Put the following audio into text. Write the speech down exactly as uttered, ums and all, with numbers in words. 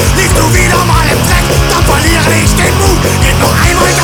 liegst du wieder mal im Dreck, dann verliere ich den Mut. Gib noch einmal